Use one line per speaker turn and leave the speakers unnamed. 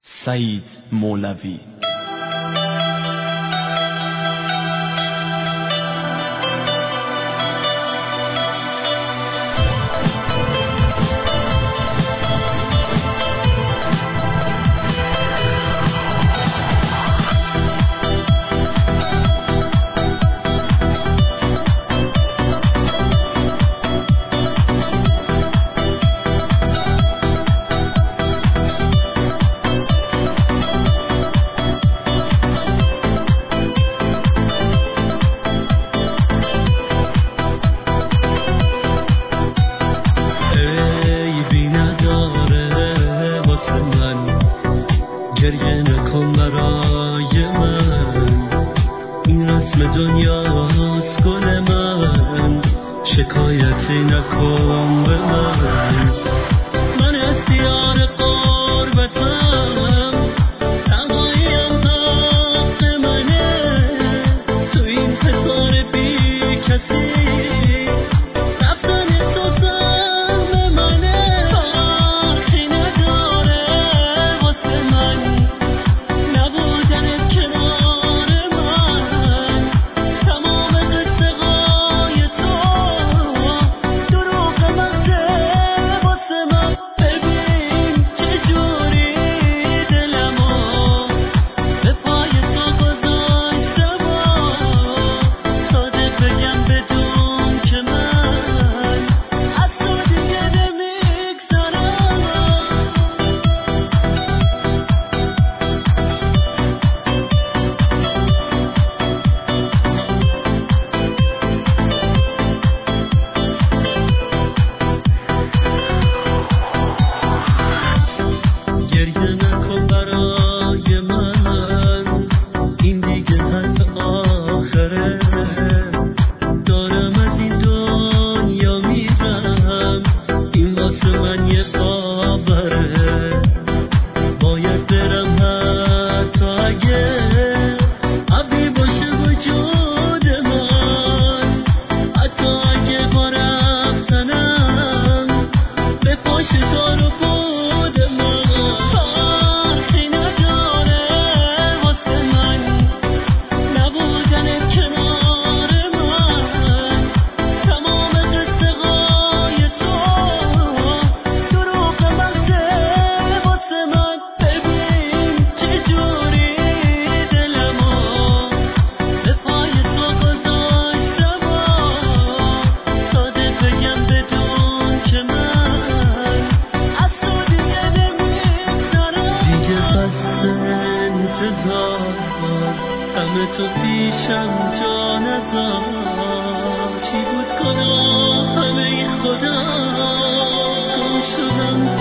سعید مولوی.
گریه نکن برای من، این رسم دنیاست گل من، شکایتی نکن به من اختیار قربتم، تنهاییم حق منه، تو این حصار بی کسی رفتن تو سهم منه، فرقی نداره واسه من نبودنت کنار من، تمام قصه های تو دروغ مغزه واسه من. ببین چجوری دلمو به پای تو گذاشتم، صادق بگم بدون که من از تو دیگه نمیگذرم. گریه نکن برای من، این دیگه حرف آخره، دارم از این دنیا میرم، این واسه من یه خبره، باید برم حتی اگه ابری باشه وجود من، حتی اگه با رفتنم به پاش تا رو خود من، فرقی نداره واسه من نبودنت کنار من، تمام قصه های تو دروغ مغزه واسه من. ببین چجوری دلمو به پای تو گذاشتم، صادق بگم بدون که من از تو دیگه نمیگذرم. دیگه بس انتظار، همه تو پیشم جا نذار، چی بود گناه همه ای خدا، گم شدم